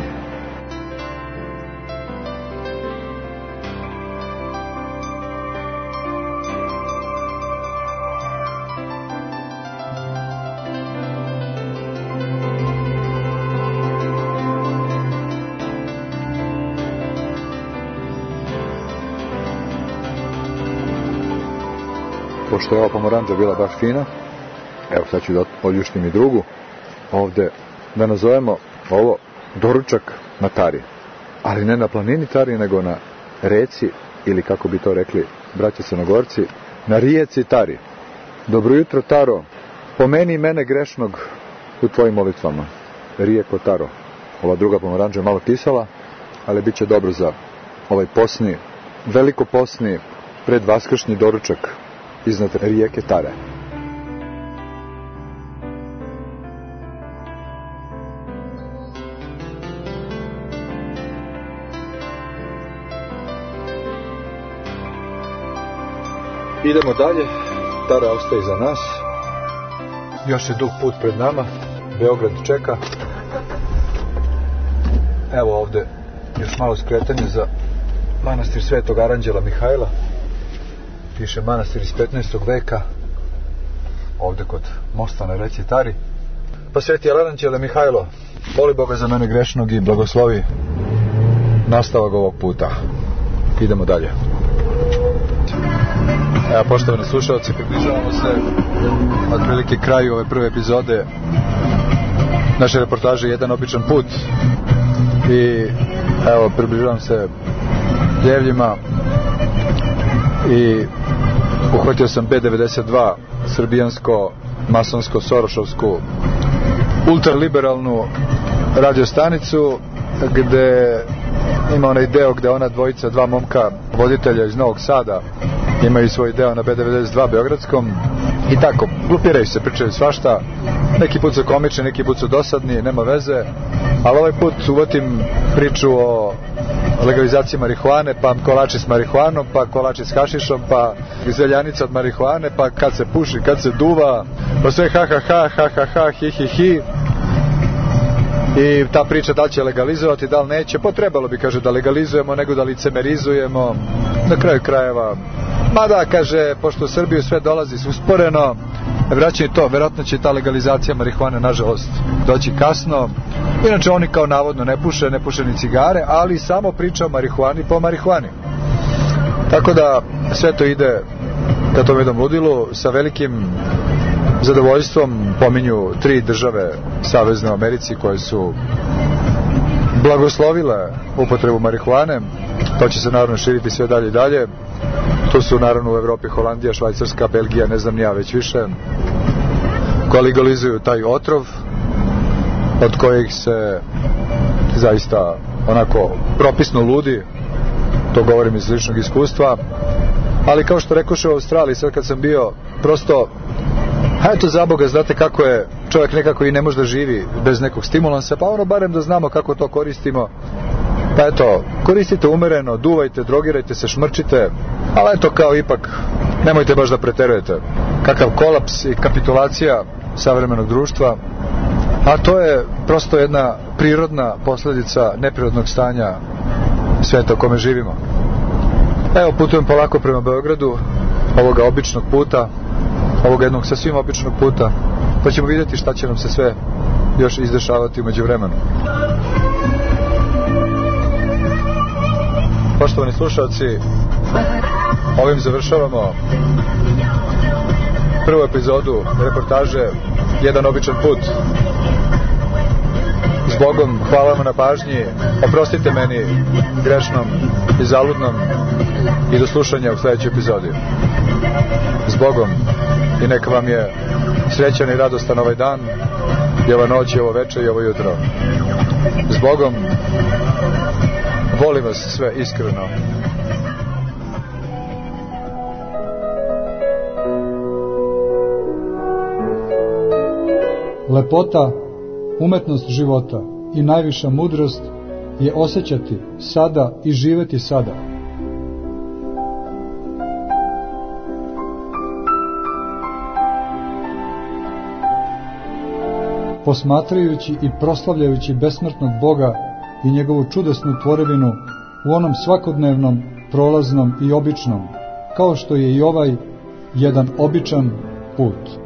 Pošto je ova pomoranđa bila baš fina, evo sad ću da oljuštim i drugu, ovdje da nazovemo ovo doručak na Tari. Ali ne na planini Tari, nego na reci, ili kako bi to rekli braća Crnogorci, na rijeci Tari. Dobro jutro, Taro, pomeni mene grešnog u tvojim molitvama. Rijeko Taro. Ova druga pomoranđa je malo kisala, ali bit će dobro za ovaj posni, veliko posni, predvaskršnji doručak iznad rijeke Tare. Idemo dalje, Tara ostaje iza nas. Još je dug put pred nama, Beograd čeka. Evo ovde još malo skretanje za manastir Svetog Aranđela Mihajla. Piše manastir iz petnaestog veka, ovde kod mosta na reci Tari. Pa Sveti Aranđele Mihajlo, moli Boga za mene grešnog i blagoslovi nastavak ovog puta. Idemo dalje. Evo, poštovani slušalci, približavamo se otprilike kraju ove prve epizode naše reportaže Jedan običan put. I evo, približavam se Ljevljima i uhvatio sam B devedeset dva, srbijansko, masonsko, sorošovsku, ultraliberalnu radiostanicu, gde ima onaj deo gde ona dvojica, dva momka, voditelja iz Novog Sada, imaju svoj deo na B devedeset dva beogradskom i tako, glupiraju se, pričaju svašta, neki put su komični, neki put su dosadni, nema veze, ali ovaj put uvatim priču o legalizaciji marihuane, pa kolači s marihuanom, pa kolači s hašišom, pa zeljanica od marihuane, pa kad se puši, kad se duva, pa sve ha ha ha, ha ha ha, hi hi hi. I ta priča da li će legalizovati, da li neće, pa trebalo bi, kaže, da legalizujemo nego da licemerizujemo. Na kraju krajeva, mada, kaže, pošto u Srbiju sve dolazi usporeno, vraćaju to, verovatno će ta legalizacija marihuane, nažalost, doći kasno. Inače, oni kao navodno ne puše, ne puše ni cigare, ali samo priča o marihuani po marihuani. Tako da, sve to ide ka tom jednom ludilu, sa velikim zadovoljstvom pominju tri države savezne u Americi koje su blagoslovile upotrebu marihuane. To će se naravno širiti sve dalje i dalje. Tu su naravno u Evropi Holandija, Švajcarska, Belgija, ne znam ni ja već više, koja legalizuju taj otrov od kojih se zaista onako propisno ludi. To govorim iz ličnog iskustva. Ali kao što rekoše u Australiji, sad kad sam bio, prosto, a eto za Boga, znate kako je, čovjek nekako i ne može da živi bez nekog stimulansa, pa ono barem da znamo kako to koristimo. Pa eto, koristite umereno, duvajte, drogirajte se, šmrčite, ali eto kao ipak, nemojte baš da preterujete. Kakav kolaps i kapitulacija savremenog društva, a to je prosto jedna prirodna posljedica neprirodnog stanja sveta u kome živimo. Evo, putujem polako prema Beogradu, ovoga običnog puta, ovoga jednog sasvim običnog puta, pa ćemo vidjeti šta će nam se sve još izdešavati u međuvremenu. Poštovani slušalci, ovim završavamo prvu epizodu reportaže Jedan običan put. Zbogom, hvala vam na pažnji, oprostite meni grešnom i zaludnom i do slušanja u sljedećoj epizodi. Zbogom i neka vam je srećan i radostan ovaj dan, i ova noć, i ovo večer, i ovo jutro. Zbogom, volim vas sve iskreno. Lepota, umetnost života i najviša mudrost je osjećati sada i živeti sada. Posmatrajući i proslavljajući besmrtnog Boga i njegovu čudesnu tvorevinu u onom svakodnevnom, prolaznom i običnom, kao što je i ovaj jedan običan put.